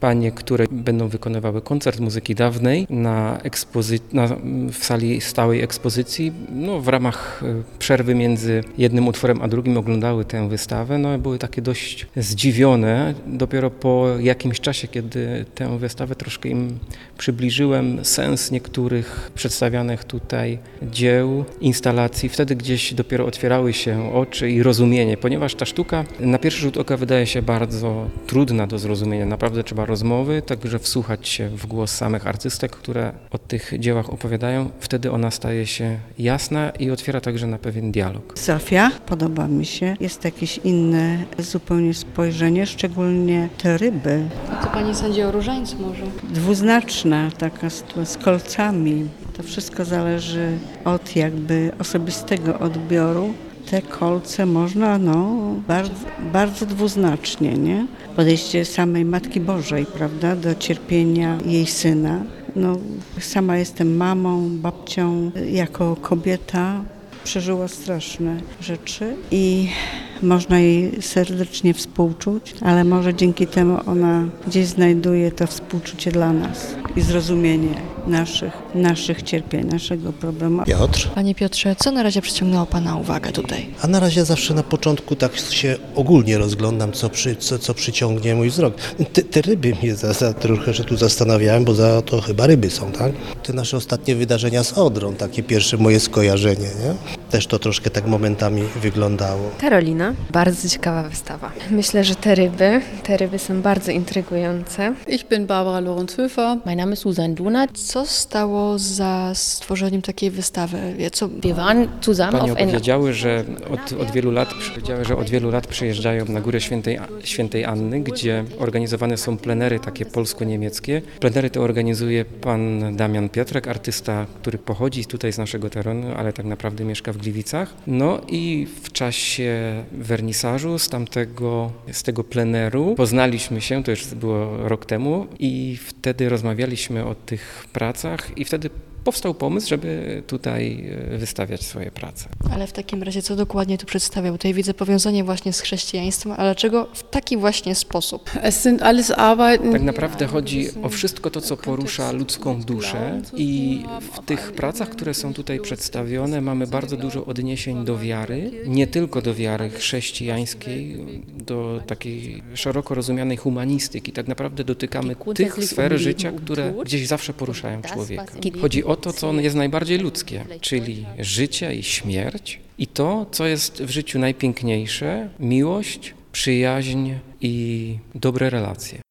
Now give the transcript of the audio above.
Panie, które będą wykonywały koncert muzyki dawnej w sali stałej ekspozycji, w ramach przerwy między jednym utworem a drugim oglądały tę wystawę. Były takie dość zdziwione. Dopiero po jakimś czasie, kiedy tę wystawę troszkę im przybliżyłem, sens niektórych przedstawianych tutaj dzieł, instalacji, wtedy gdzieś dopiero otwierały się oczy i rozumienie, ponieważ ta sztuka na pierwszy rzut oka wydaje się bardzo trudna do zrozumienia. Naprawdę trzeba rozmowy, także wsłuchać się w głos samych artystek, które o tych dziełach opowiadają. Wtedy ona staje się jasna i otwiera także na pewien dialog. Zofia podoba mi się. Jest jakieś inne zupełnie spojrzenie, szczególnie te ryby. A co pani sądzi o różańcu może? Dwuznaczna, taka z kolcami. To wszystko zależy od jakby osobistego odbioru. Te kolce można, bardzo, bardzo dwuznacznie, nie? Podejście samej Matki Bożej, prawda, do cierpienia jej syna. Sama jestem mamą, babcią, jako kobieta przeżyła straszne rzeczy i można jej serdecznie współczuć, ale może dzięki temu ona gdzieś znajduje to współczucie dla nas i zrozumienie naszych cierpień, naszego problemu. Piotr. Panie Piotrze, co na razie przyciągnęło pana uwagę tutaj? A na razie zawsze na początku tak się ogólnie rozglądam, co przyciągnie mój wzrok. Te ryby mnie trochę że tu zastanawiałem, bo za to chyba ryby są, tak? Te nasze ostatnie wydarzenia z Odrą, takie pierwsze moje skojarzenie, nie? Też to troszkę tak momentami wyglądało. Karolina. Bardzo ciekawa wystawa. Myślę, że te ryby są bardzo intrygujące. Ich bin Barbara Lorenz-Höfer. Mein Name ist Susanne Donat. Co stało za stworzeniem takiej wystawy? Wir waren zusammen Panie auf einer... opowiedziały, że od wielu lat przyjeżdżają na Górę Świętej Anny, gdzie organizowane są plenery takie polsko-niemieckie. Plenery te organizuje pan Damian Piotrek, artysta, który pochodzi tutaj z naszego terenu, ale tak naprawdę mieszka w Gliwicach. I w czasie wernisażu z tego pleneru poznaliśmy się, to już było rok temu, i wtedy rozmawialiśmy o tych pracach i wtedy powstał pomysł, żeby tutaj wystawiać swoje prace. Ale w takim razie co dokładnie tu przedstawiał? Tutaj widzę powiązanie właśnie z chrześcijaństwem, ale dlaczego w taki właśnie sposób? Es sind alles Arbeiten. Tak naprawdę chodzi o wszystko to, co porusza ludzką duszę, i w tych pracach, które są tutaj przedstawione, mamy bardzo dużo odniesień do wiary, nie tylko do wiary chrześcijańskiej, do takiej szeroko rozumianej humanistyki. Tak naprawdę dotykamy tych sfer życia, które gdzieś zawsze poruszają człowieka. Chodzi o to, co jest najbardziej ludzkie, czyli życie i śmierć i to, co jest w życiu najpiękniejsze, miłość, przyjaźń i dobre relacje.